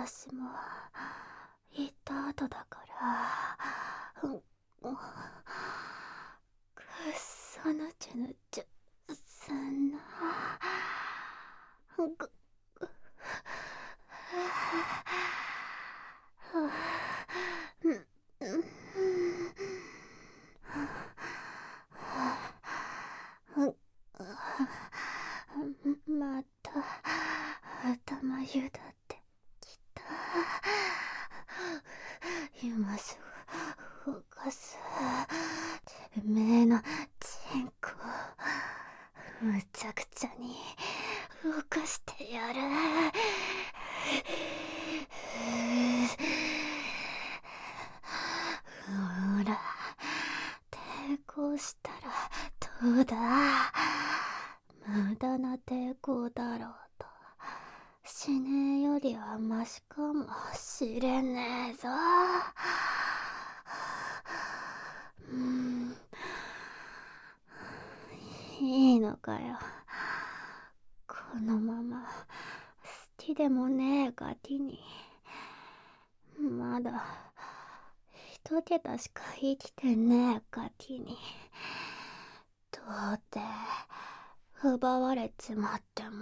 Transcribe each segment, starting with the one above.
私も行った後だから、くっそぬちゅぬちゅすんな。ぐまた頭湯だってきた。今すぐ動かす。てめえのチンコむちゃくちゃに動かしてやる。ほら、抵抗したらどうだ。無駄な抵抗だろうと。死ねえよりはマシかもしれねえぞ。いいのかよ。このまま好きでもねえガキに。まだ一桁しか生きてねえガキに。どうって奪われちまっても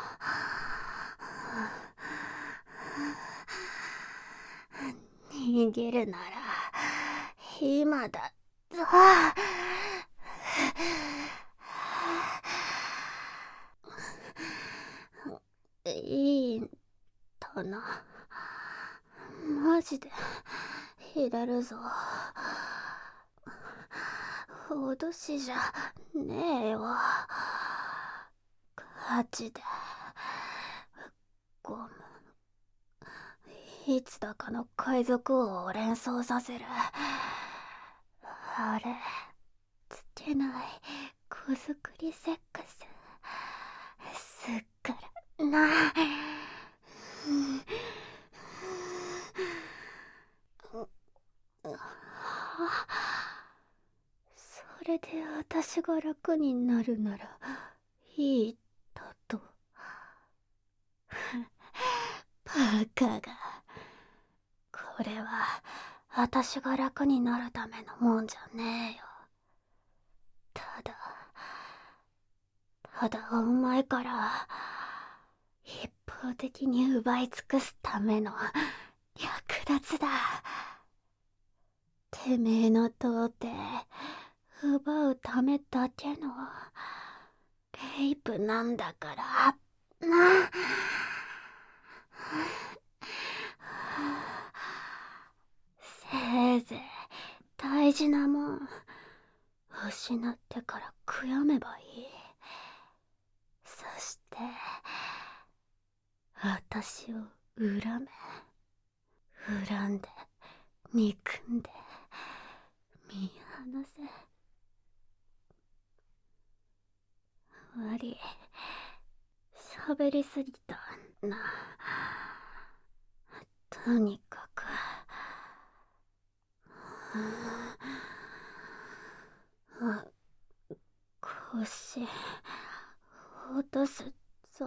逃げるなら今だぞ。いいんだな。マジで入れるぞ。脅しじゃねえよ。ガチで。ゴム。いつだかの海賊王を連想させる。あれ、つけない子作りセックス。すっからな。それで私が楽になるならいいだと。バカが。これは私が楽になるためのもんじゃねえよ。ただお前から一方的に奪い尽くすための略奪だ。てめえの童貞奪うためだけのレイプなんだからな。せいぜい大事なもん失ってから悔やめばいい。そして私を恨め。恨んで憎んで見放せ。悪い、喋りすぎたな。とにかく腰落とすぞ。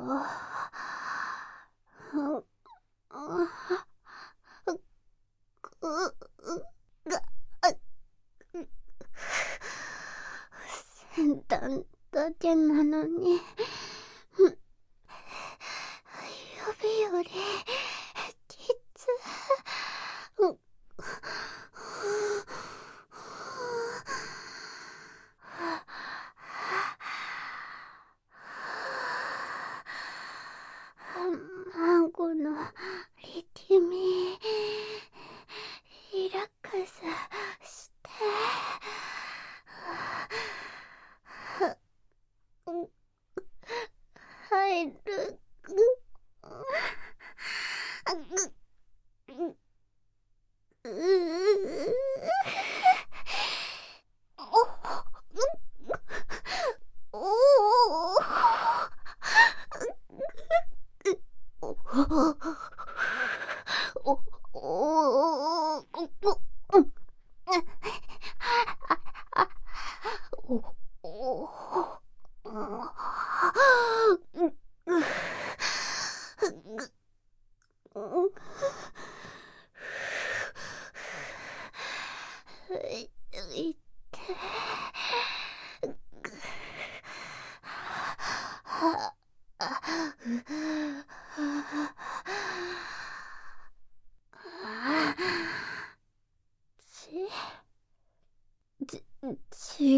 先端だけなのに指よりきつ。孫の力みリラックスして入る。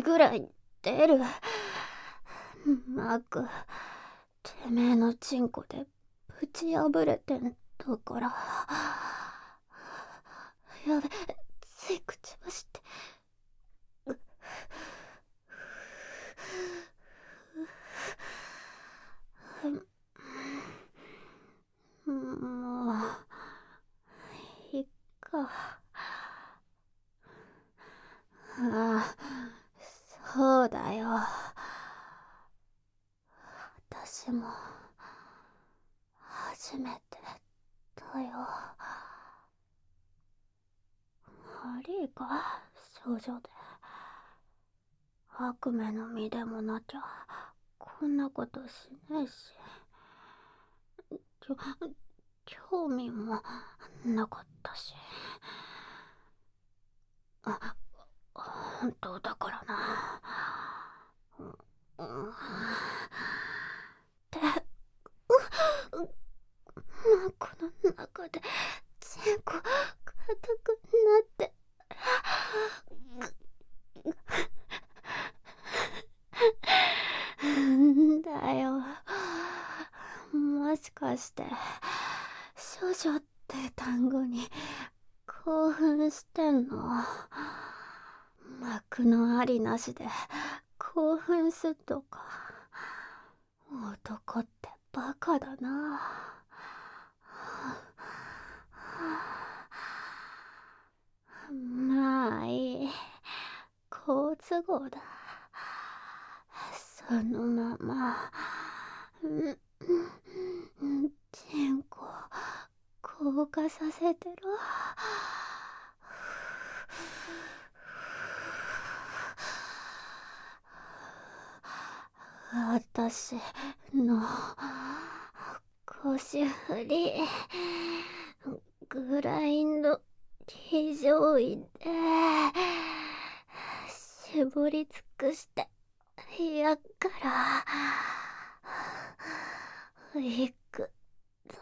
ぐらい出る。マーク、てめえのチンコでぶち破れてんだから。やべ、つい口走って。もう、いっか。ああ、そうだよ。私も、初めてだよ。悪いか、少女で。悪夢の身でもなきゃ、こんなことしないし。興味もなかったし。本当だからな。で、マコの中でチンコ硬くなって。んだよ。もしかして少女って単語に興奮してんの？幕のありなしで興奮するとか。男ってバカだな。まあいい。好都合だ。そのまま、チンコ、硬化させてろ。私の腰振り、グラインド非常位で絞り尽くしてやっから行くぞ。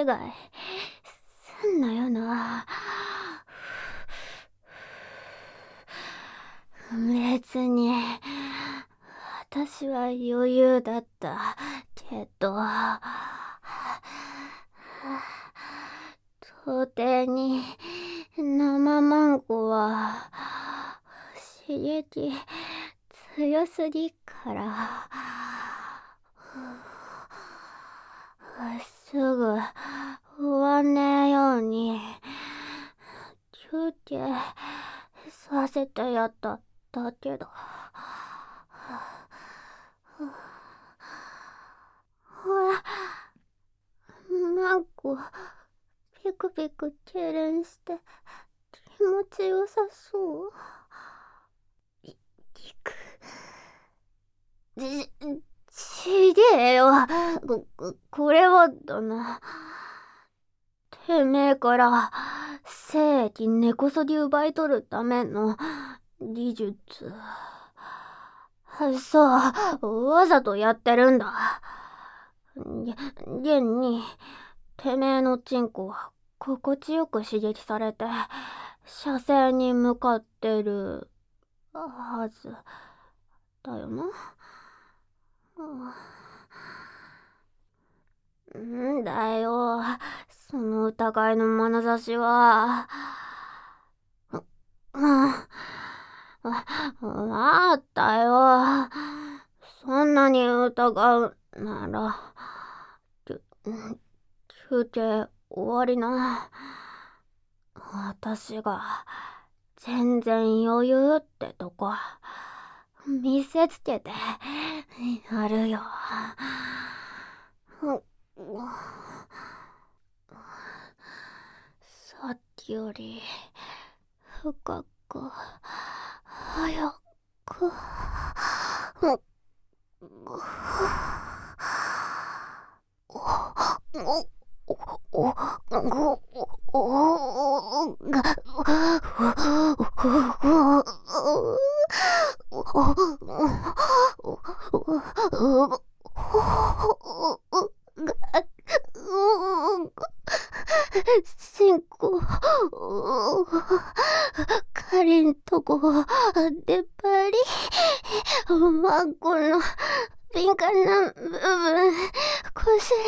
違いすんなよな。別に私は余裕だったけど、到底に生マンゴーは刺激強すぎからすぐ終わんねえように休憩させてやっただけだ。ほら、マンゴーピクピク痙攣して気持ちよさそう。いくちげえよ。これはだな。てめえから精液根こそぎ奪い取るための技術。そう、わざとやってるんだ。現に、てめえのチンコは心地よく刺激されて、射精に向かってるはずだよな。んだよ、その疑いの眼差しは。わあったよ。そんなに疑うなら、休憩終わりな。私が全然余裕ってとこ見せつけてやるよ。さっきより深く早く進行かりんとこ出っ張りマンコの敏感な部分こすれ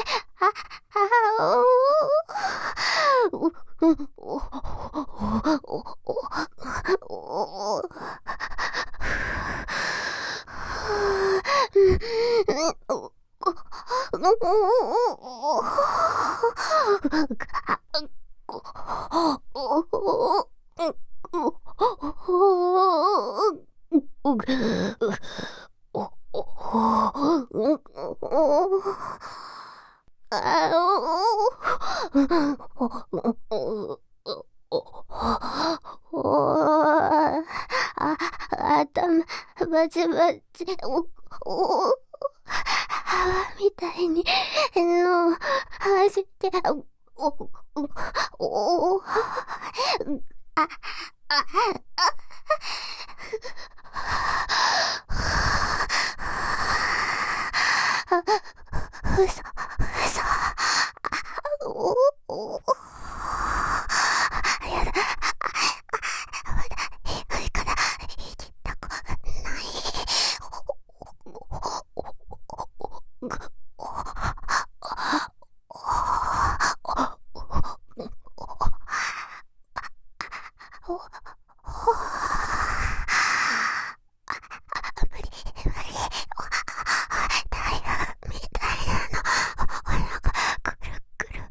頭バチバチみたいにの走って嘘やだまだ低いから行きたくない無理台風みたいなのお腹くるくる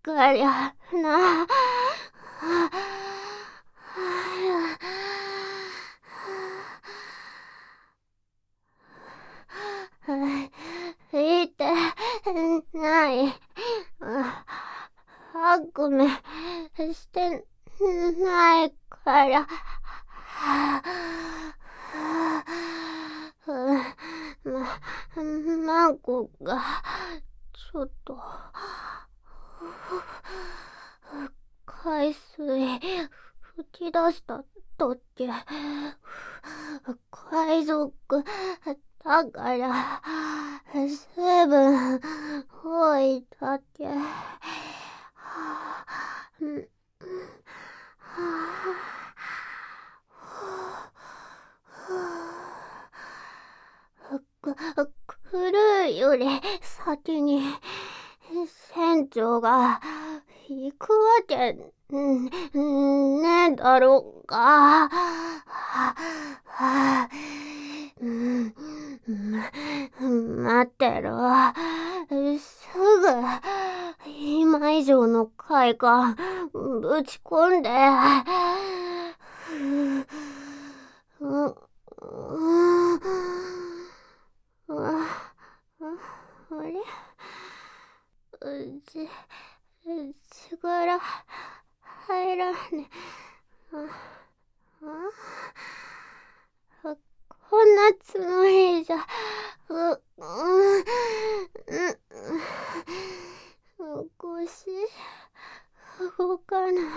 かりゃな。いてない。悪夢してないから。マコがちょっと海水吹き出したとき、海賊だから水分多いだけ。来るより先に船長が行くわけねえだろうか。待ってろ。すぐ今以上の快感ぶち込んで。あれ、力入らねえ。こんなつもりじゃ、腰動かない。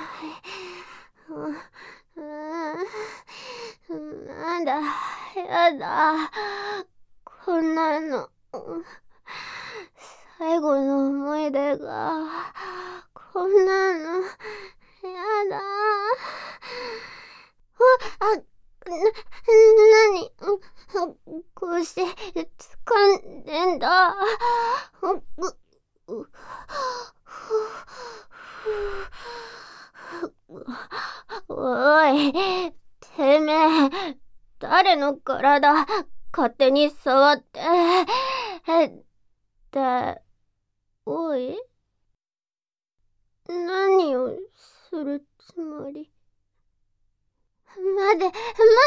なんだ、やだ。こんなの。最後の思い出が、こんなの、やだ。なに、こうして掴んでんだ。おい、てめえ、誰の体勝手に触って。おい、何をするつもり？待て、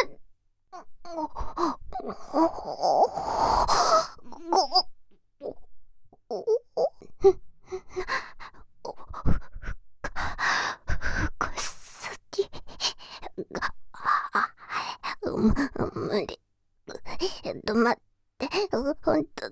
無理。待って、ほんと、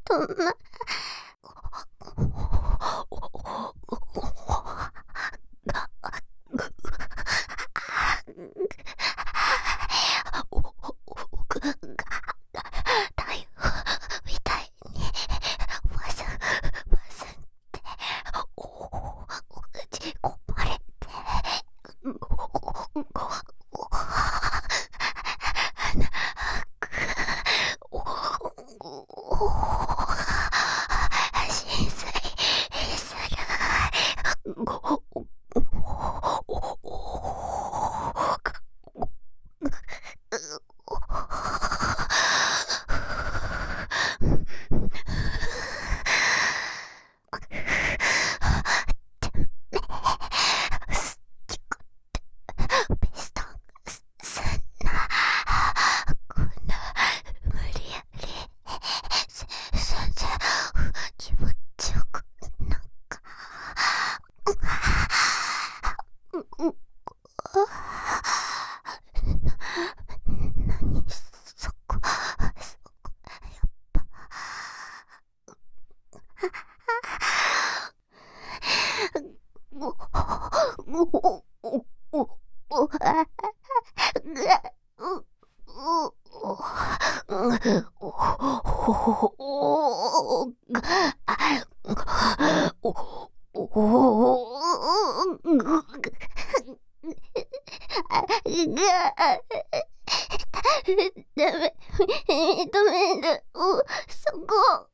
ダメ、認める。そこ、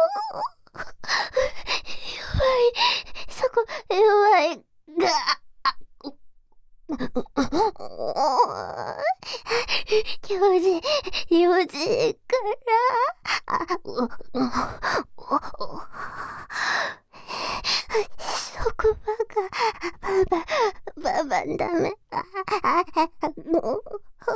弱い、そこ、弱い。用事から、そこ、 ダメ。もう。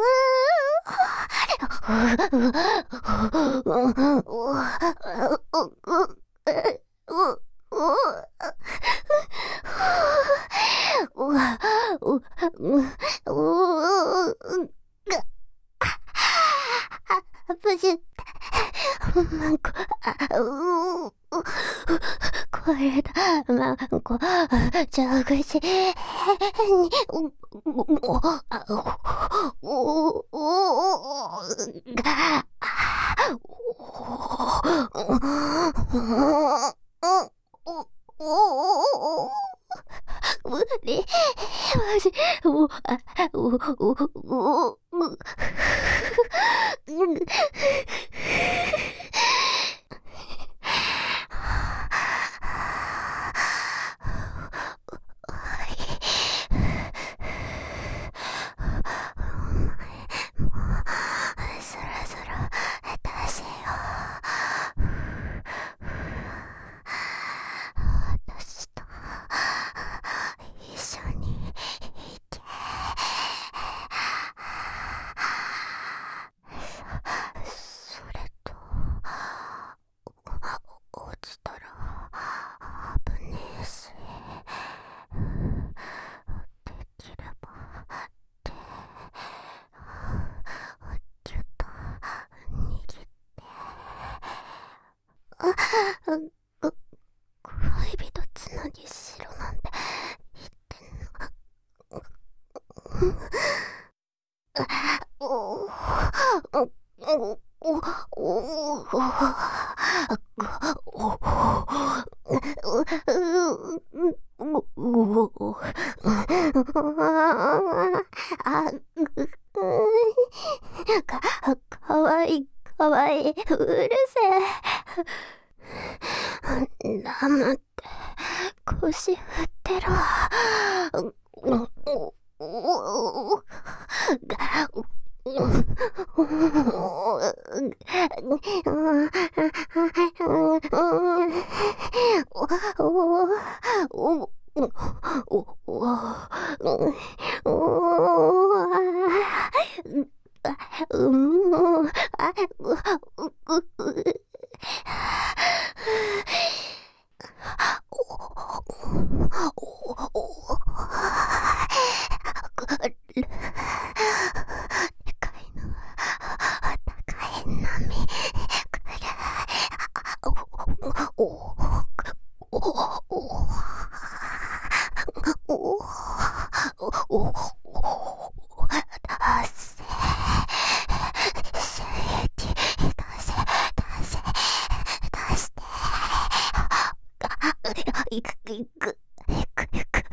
無事、これだ、マンコ、蛇口に、無理、マジ、そろそろ出せよ。私と一緒に行け。それと落ちたら危ねえし、できればってギュッと握って恋人つなぎしろなんて言ってんの。かわいい、かわいい、うるせえ。黙って腰振ってろ。でかいの、高い波、いくいくいくいく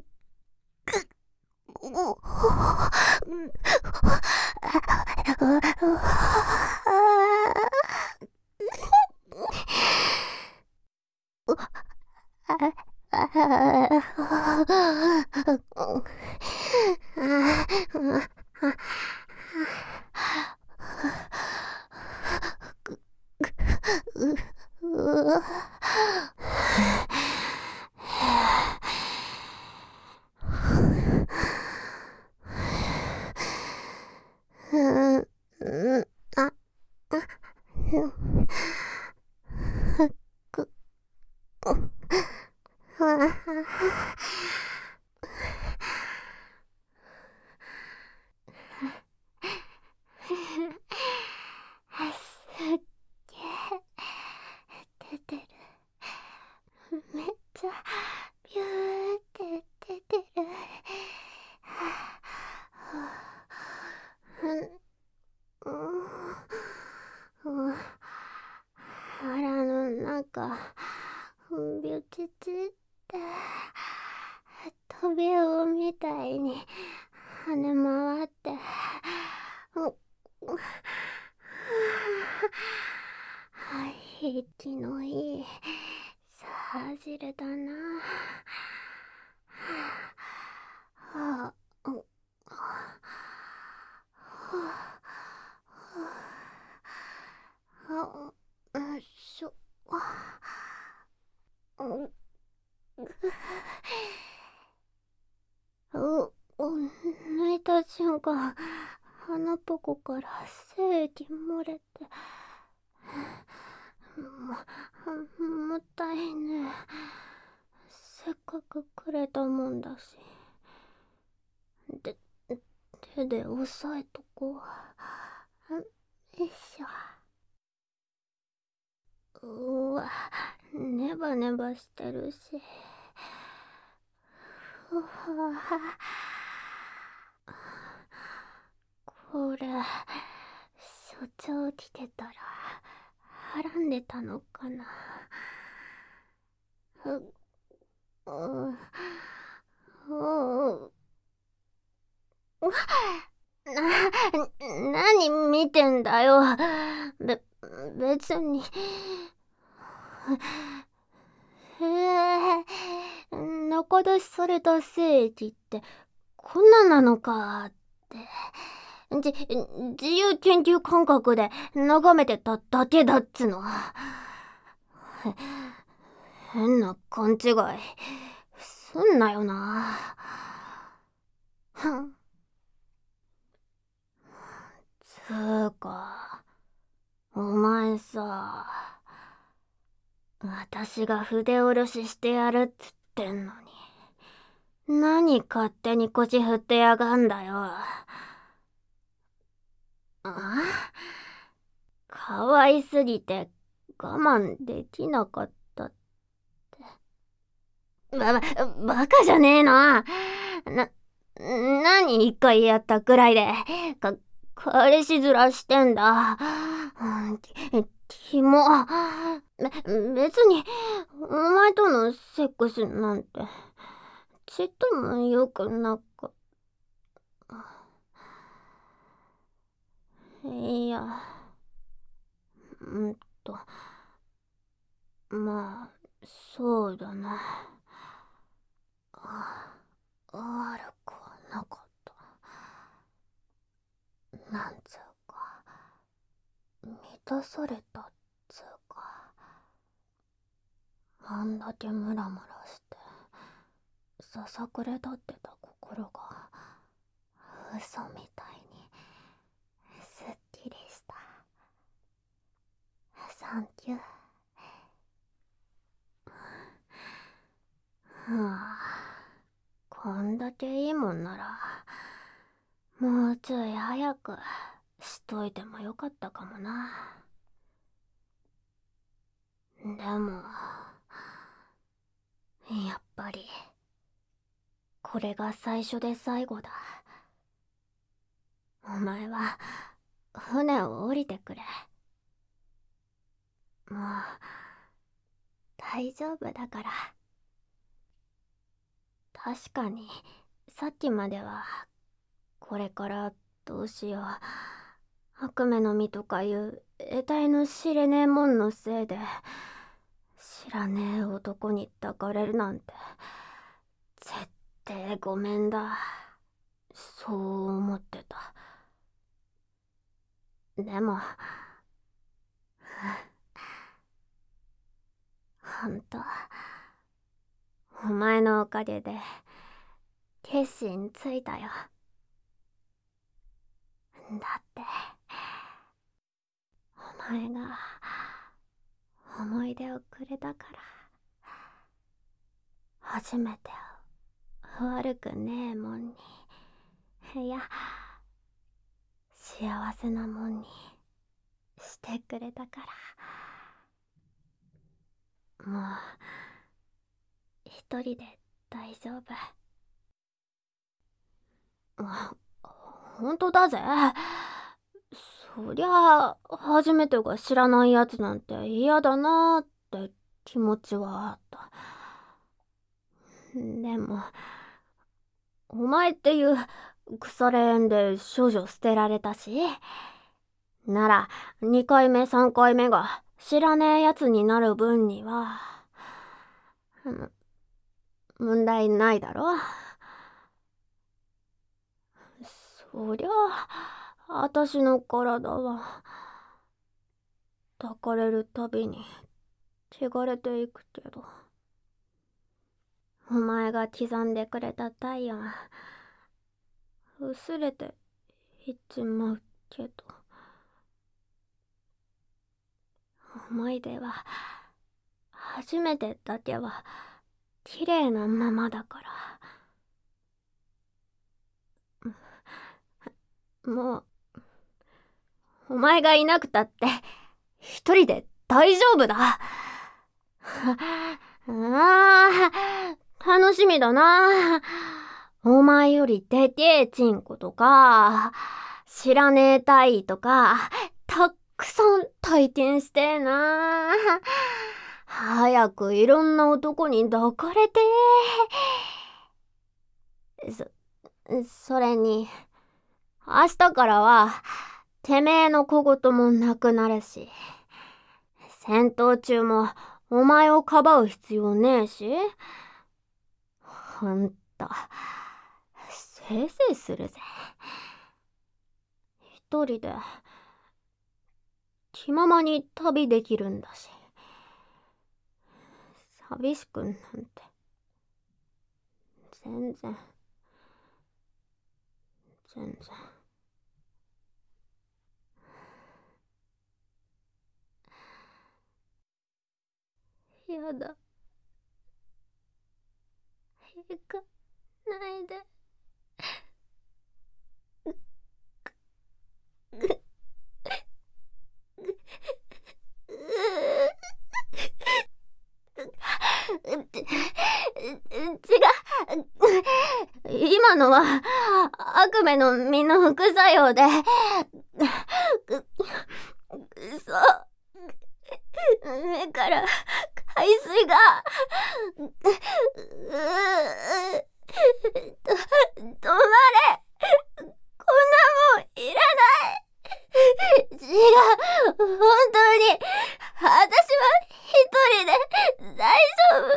すっげえ出てる。めっちゃビューって出てる。腹の中ビュチチって飛び魚みたいに跳ね回って息のいいさ汁だな。しょう抜いた瞬間、鼻ポコから精液漏れて、もったいねえ。せっかくくれたもんだし。で、手で押さえとこう。よいしょ。うわ、ネバネバしてるし。うわ、これ、所長来てたら、はらんでたのかな。う、う、う、何見てんだよ。別に。中出しされた聖地ってこんななのかって。自由研究感覚で眺めてただけだっつの。変な勘違いすんなよな。つーか、お前さ、私が筆下ろししてやるっつってんのに、何勝手に腰振ってやがんだよ。可愛すぎて我慢できなかったって。バカじゃねえな。何一回やったくらいで、彼氏面してんだ。キモ。別に、お前とのセックスなんて、ちっとも良くなかった。いや、と、まあ、そうだな。悪くはなかった。なんつうか、満たされたっつうか。あんだけムラムラしてささくれ立ってた心が嘘みたいにすっきりした。サンキュー。こんだけいいもんならもうちょい早くしといてもよかったかもな。でもやっぱりこれが最初で最後だ。お前は船を降りてくれ。もう大丈夫だから。確かにさっきまではこれからどうしよう、悪夢の実とかいう得体の知れねえもんのせいで知らねえ男に抱かれるなんて絶対ごめんだ、そう思ってた。でもほんとお前のおかげで決心ついたよ。だってお前が思い出をくれたから。初めてを悪くねえもんに、いや幸せなもんにしてくれたから。もう一人で大丈夫。ほんとだぜ。そりゃ初めてが知らないやつなんて嫌だなーって気持ちはあった。でもお前っていう腐れ縁で少女捨てられたし、なら2回目3回目が知らねえやつになる分には問題ないだろ。そりゃあたしの体は抱かれるたびに汚れていくけど、お前が刻んでくれた体温薄れていっちまうけど、思い出は初めてだけは綺麗なままだから。もうお前がいなくたって一人で大丈夫だ。楽しみだな。お前よりでけえチンコとか、知らねえ体位とか、たっくさん体験してえな。早くいろんな男に抱かれてそれに、明日からは、てめえの小言もなくなるし、戦闘中もお前をかばう必要ねえし、あんた、せいせいするぜ。一人で、気ままに旅できるんだし、寂しくなんて、全然。やだ。行かないで。違う。今のは悪夢の実の副作用で、そう、目から海水が、止まれ。こんなもんいらない。違う、本当に私は一人で大丈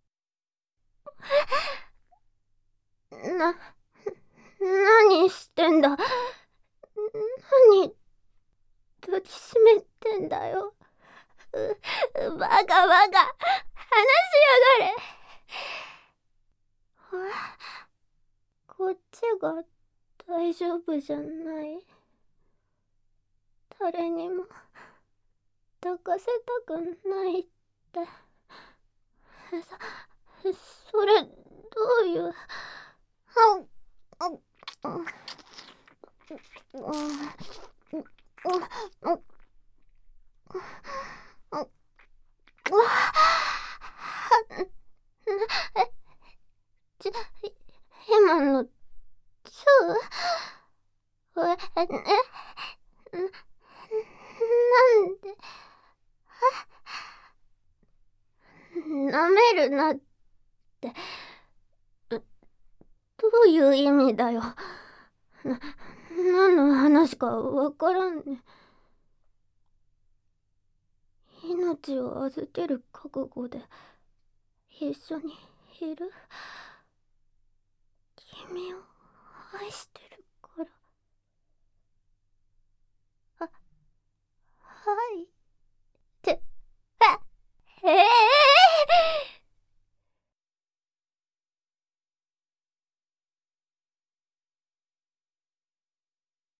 夫。何してんだ。何抱きしめてんだよ。バカバカ、話しやがれ。こっちが大丈夫じゃない。誰にも抱かせたくないって。それどういう。今のチューなんで舐めるなってどういう意味だよ。何の話かわからんね。命を預ける覚悟で一緒にいる。君を愛してる。